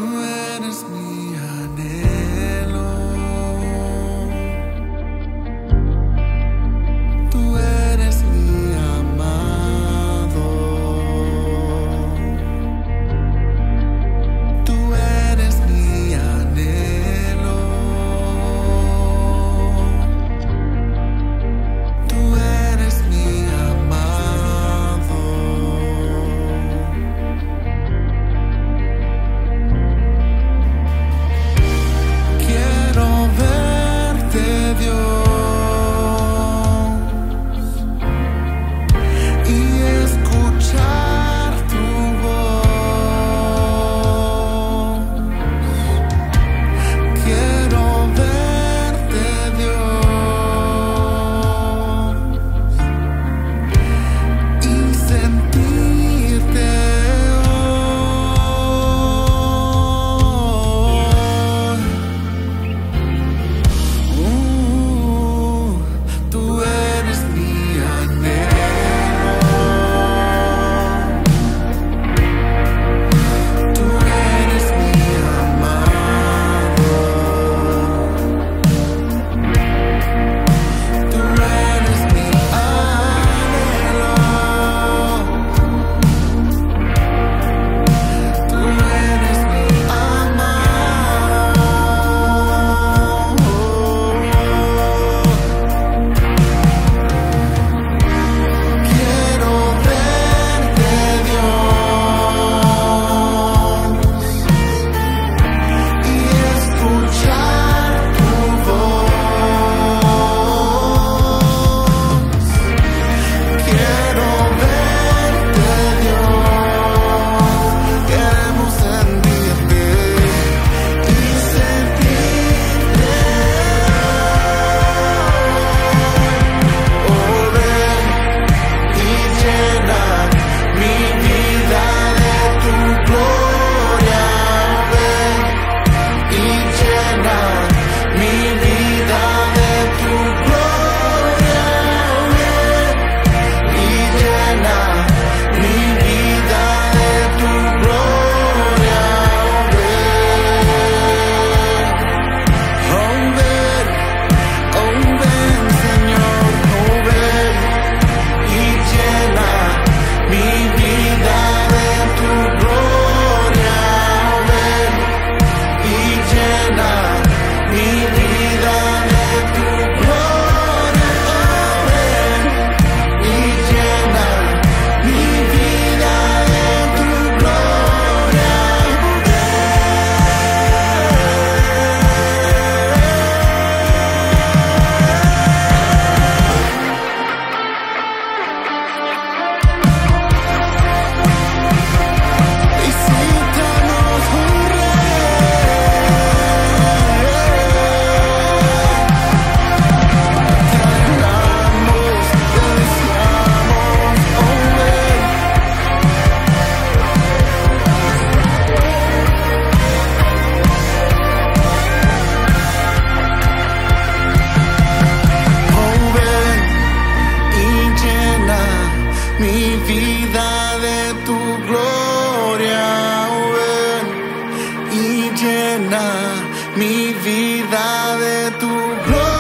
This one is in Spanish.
eres mi anhelo, tú eres mi amado, tú eres mi anhelo, tú eres mi amado. Quiero verte, Dios, y escuchar tu voz. Quiero verte, Dios, y sentirte hoy. Tú eres mi anhelo, tú eres mi amado, tú eres mi anhelo, tú eres mi amado. Quiero verte, Dios, y escuchar tu voz. Quiero verte, Dios, queremos sentirte y sentirte. Oh, ven y llena mi vida de tu gloria. Ven y llena mi vida de tu gloria. Ven y llena mi vida de tu gloria. Ven, oh ven, Señor, oh ven y llena mi vida de tu gloria. Ven y llena mi vida de tu gloria. Ven y llena mi vida de tu gloria. Visítanos, oh Rey, te anhelamos, te deseamos, oh Rey. Oh, ven y llena mi vida de tu gloria. Oh, ven y llena mi vida de tu gloria.